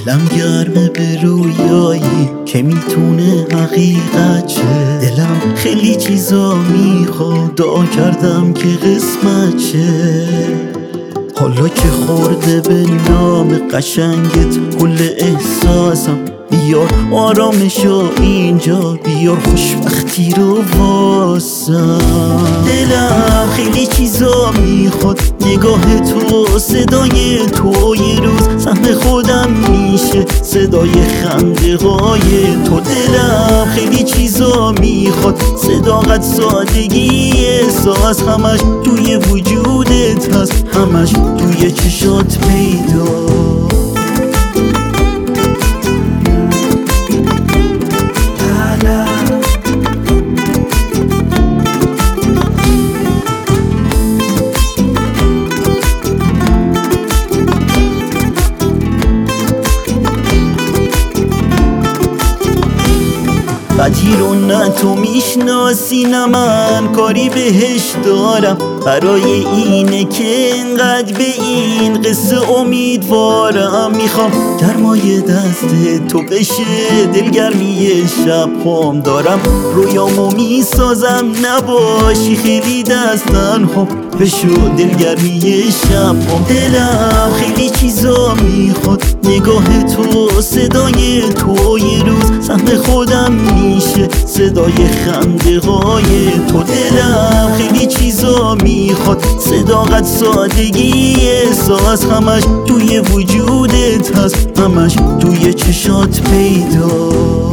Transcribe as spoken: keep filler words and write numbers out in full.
دلم گرمه به رویایی که میتونه حقیقت چه. دلم خیلی چیزا میخواد، دعا کردم که قسمت چه. حالا که خورده به نام قشنگت کل احساسم، بیار آرامشو اینجا، بیار خوشبختی رو واسم. دلم خیلی چیزا میخواد، نگاه تو، صدای تو، یه روز سهم خودم میشه صدای خنده های تو. دلم خیلی چیزا میخواد، صداقت، سادگی، احساس، همش توی وجودت هست، همش توی چشات پیدا. بدی رو نه تو میشناسی نه من کاری بهش دارم، برای اینه که انقدر به این قصه امیدوارم. میخوام گرمای دست تو بشه دلگرمی شب هم، دارم رویامو میسازم نباشی خیلی دستن هم، بشو دلگرمی شب هم. دلم خیلی چیزا میخواد، نگاه تو، صدای تو، یه روز سهم خودم میشه صدای خنده های تو. دلم خیلی چیزا میخواد، صداقت، سادگی، احساس، همش توی وجودت هست، همش توی چشات پیدا.